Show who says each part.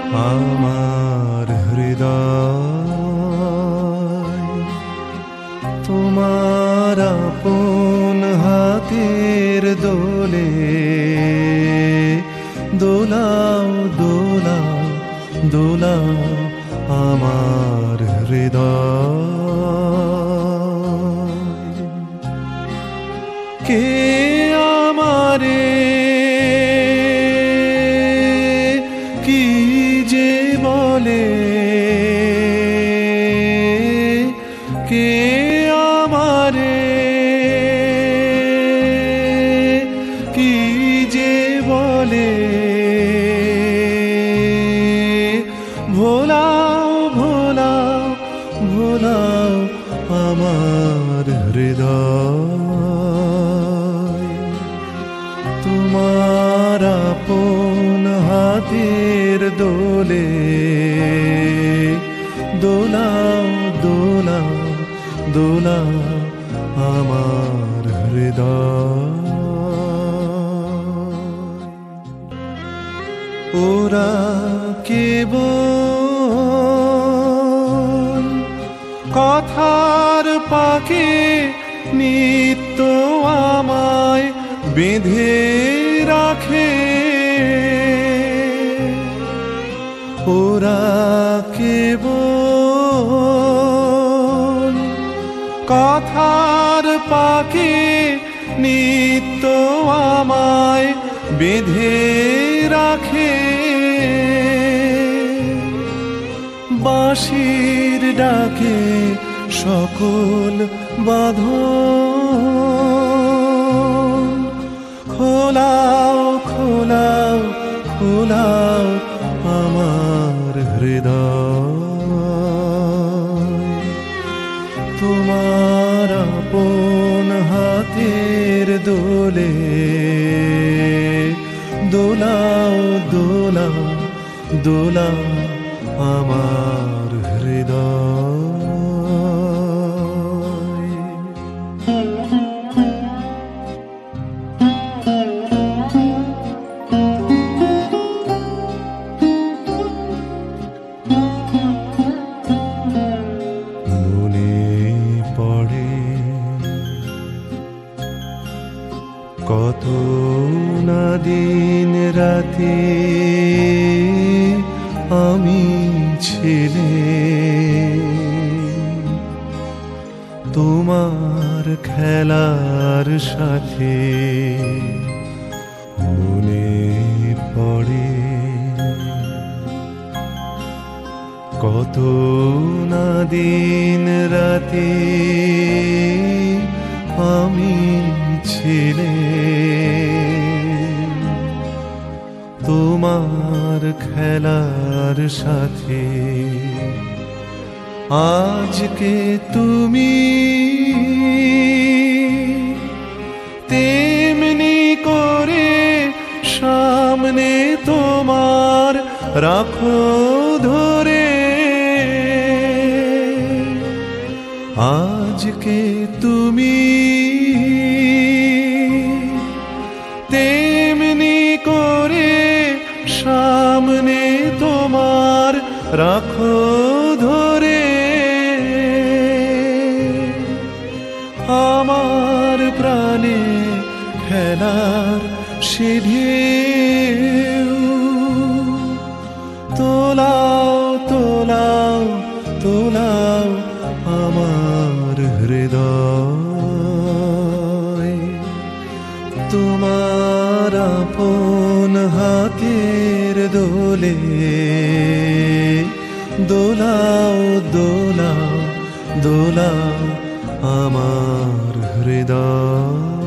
Speaker 1: আমার হৃদয় তোমার আপন হাতের দোলে দোলাও দোলাও দোলাও আমার হৃদয়। কে আমারে কি যে বলে, কে আমারে কি যে বলে, ভোলাও ভোলাও ভোলাও আমার হৃদয়। তোমার আপন হাতের দোলে দোলাও দোলাও দোলাও আমার হৃদয়। ওরা কেবল কথার পাকে নিত্য আমায় বেঁধে রাখে, ওরা কেবল কথার পাকে নিত্য আমায় বেঁধে রাখে। বাঁশির ডাকে সকল বাঁধন খোলাও খোলাও খোলাও আমার হৃদয়। তোমার আপন হাতের দোলে দোলাও দোলাও দোলাও আমার হৃদয়। মনে পড়ে কত না দিন রাতে আমি ছিলে তোমার খেলার সাথে। মনে পড়ে কত না দিন রাতে আমি ছিলে তোমার খেলার সাথে। আজকে তুমি তেমনি করে সামনে তোমার রাখো ধরে। আজকে তুমি তেমনি করে সামনে তোমার রাখো ধরে। আমার প্রাণে খেলার সে ঢেউ তোলাও তোলাও তোলাও আমার হৃদয়। তোমার আপন হাতের দোলে দোলাও দোলাও দোলাও আমার হৃদয়।